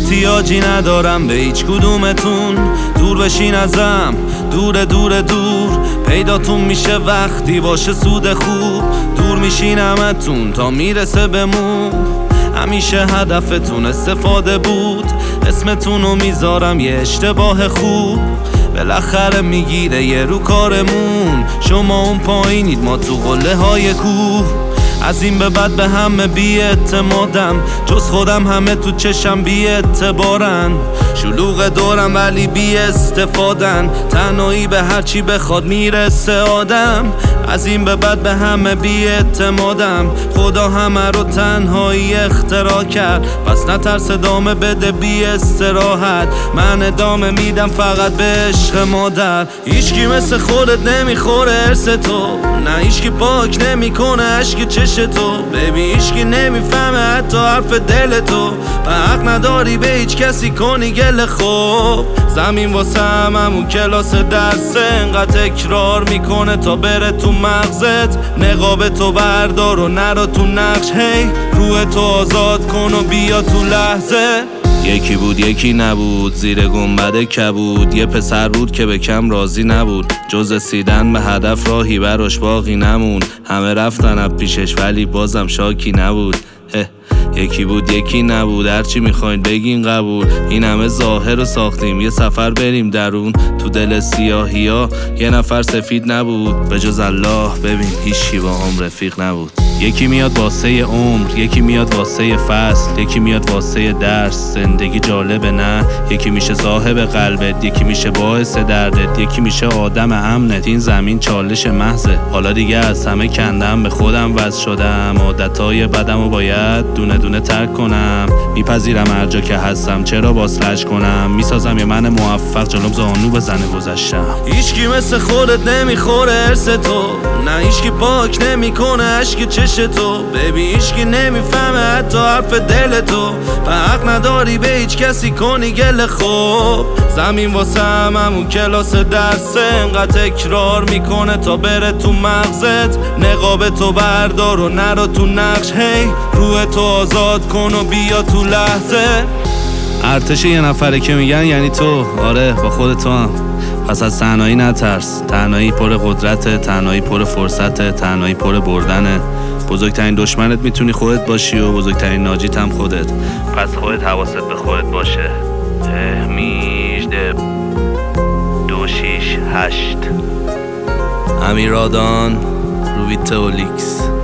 احتیاجی ندارم به هیچ کدومتون، دور بشین ازم، دور دور دور. پیداتون میشه وقتی باشه سود خوب، دور میشین همتون تا میرسه بمون. همیشه هدفتون استفاده بود، اسمتونو میذارم یه اشتباه خوب. بالاخره میگیره یه رو کارمون، شما اون پایینید ما تو قله های کوه. از این به بعد به همه بی اعتمادم، جز خودم همه تو چشم بی اعتبارن. شلوغ دورم ولی بی استفادن، تنهایی به هرچی بخواد میرسه آدم. از این به بعد به همه بی اعتمادم، خدا همه رو تنهایی اختراع کرد. پس نترس ادامه بده بی استراحت، من ادامه میدم فقط به عشق مادر. هیچکی مثل خودت نمیخوره ارث تو، نه هیچکی پاک نمیکنه عشق چش تو. ببین هیچکی نمیفهمه حتی حرف دل تو، و حق نداری به هیچ کسی کنی گله. خوب زمین واسه همون کلاس درسه، انقدر تکرار میکنه تا بره تو مغزت. نقاب تو بردار و نرو تو نقش، هی روح تو آزاد کن و بیا تو لحظه. یکی بود یکی نبود، زیر گنبد کبود. یه پسر بود که به کم راضی نبود، جز رسیدن به هدف راهی براش باقی نمون. همه رفتن از پیشش ولی بازم شاکی نبود. یکی بود یکی نبود، هرچی میخواین بگین قبول. این همه ظاهر رو ساختیم یه سفر بریم درون. تو دل سیاهی ها یه نفر سفید نبود، به جز الله ببین هیچی با هم رفیق نبود. یکی میاد واسه عمر، یکی میاد واسه فصل، یکی میاد واسه درس. زندگی جالبه نه؟ یکی میشه صاحب قلبت، یکی میشه باعث دردت، یکی میشه آدم امنت. این زمین چالش محضه، حالا دیگه از همه کندم به خودم وز شدم. عادتهای بدم و باید دونه دونه ترک کنم. میپذیرم هر جا که هستم، چرا باز کنم؟ میسازم یه من موفق جلوم زانو بزنه گذشتم. هیچکی مثل خودت نمیخوره ارث تو، نه هیچکی پاک نمیکنه عشق چش تو. ببین هیچکی نمیفهمه حتی حرف دل تو، و حق نداری به هیچ کسی کنی گله. خوب زمین واسه همون کلاس درسه، انقدر تکرار میکنه تا بره تو مغزت. نقاب تو بردار و نرو تو نقش، هی روح تو آزاد کن و بیا تو لحظه. ارتش یه نفره که میگن یعنی تو، آره با خودت تو هم. پس از تنهایی نترس، تنهایی پر قدرته، تنهایی پر فرصته، تنهایی پر بردنه. بزرگترین دشمنت میتونی خودت باشی و بزرگترین ناجیت هم خودت. پس خودت حواست به خودت باشه. 268 امیرادان روبیتولیکس.